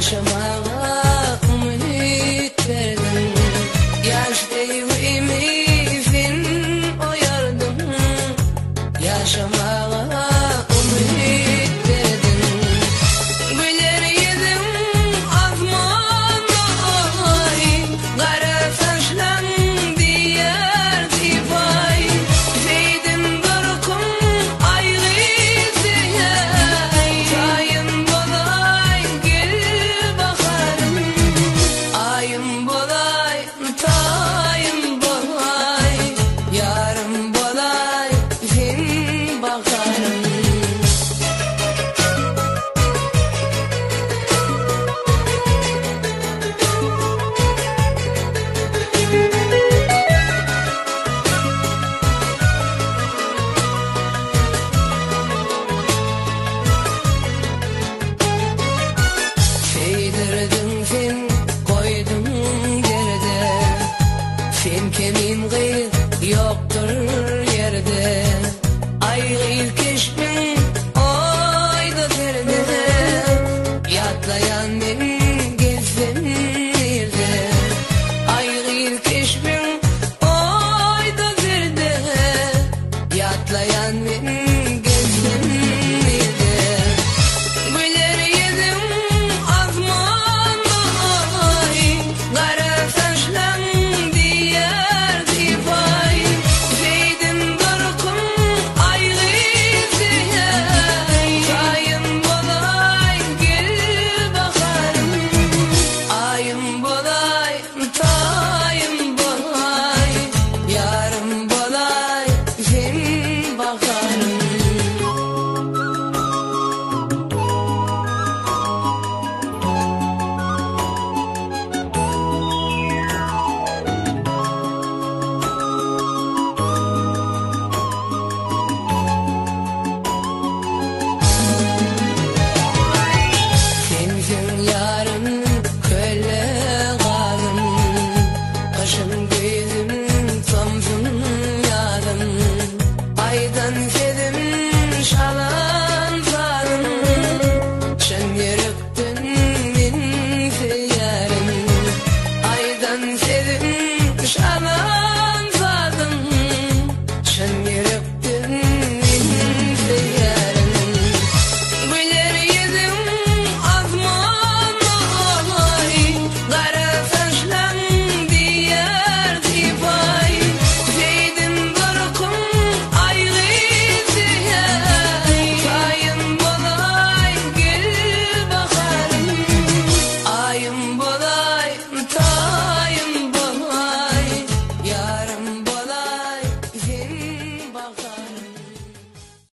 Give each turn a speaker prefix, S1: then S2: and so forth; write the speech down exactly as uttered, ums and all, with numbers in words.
S1: Yaşamaya umut verdin. Yaş devrimi fin oyardım. Yaşamaya umut verdin. Güler yedim azman ay. Kara taşlan diğer tifay. Feydim durkum ayrı zeyay. Çayım bolay gül bakarım. Ayım bolay tayım bolay. Yarım bolay fin bakarım. Feydirdim fin koydum geride. Fin kemin gıy